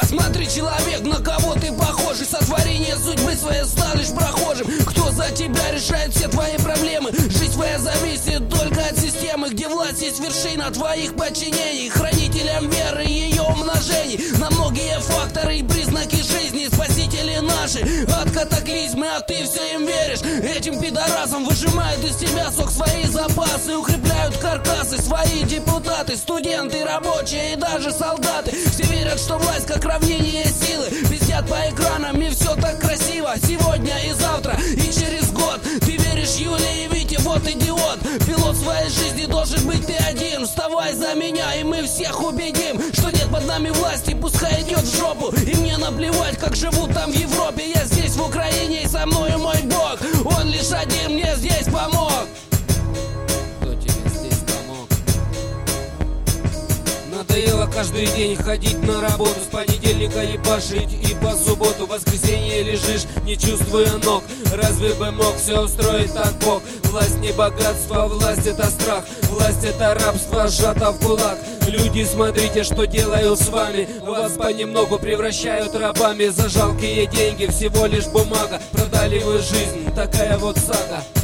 Смотри, человек, на кого ты похож, и сотворение судьбы своей станешь прохожим. Кто за тебя решает все твои проблемы? Жизнь твоя зависит только от системы, где власть есть вершина твоих подчинений, хранителям веры и ее умножений. На многие факторы и признаки жизни спасители наши от катаклизмы, а ты все им веришь. Этим пидорасам выжимают из тебя сок свои запасы, укрепляют каркасы свои депутаты, студенты, рабочие и даже солдаты. Все верят, что власть как равнение силы, пиздят по экранам и все так красиво. Сегодня и завтра и через год ты веришь Юле и Вите, вот идиот. Пилот своей жизни должен быть ты один. Вставай за меня и мы всех убедим, что нет под нами власти, пускай идет в жопу. И мне наплевать, как живут там в Европе. Я здесь в Украине и со мною мой Бог. Он лишь один мне здесь помог. Кто тебе здесь помог? Надоело каждый день ходить на работу, с понедельника ебашить и по субботу. В воскресенье лежишь, не чувствуя ног. Разве бы мог все устроить так Бог? Власть не богатство, власть это страх. Власть это рабство, сжато в кулак. Люди, смотрите, что делают с вами. Вас понемногу превращают рабами. За жалкие деньги всего лишь бумага. Продали вы жизнь, такая вот сага.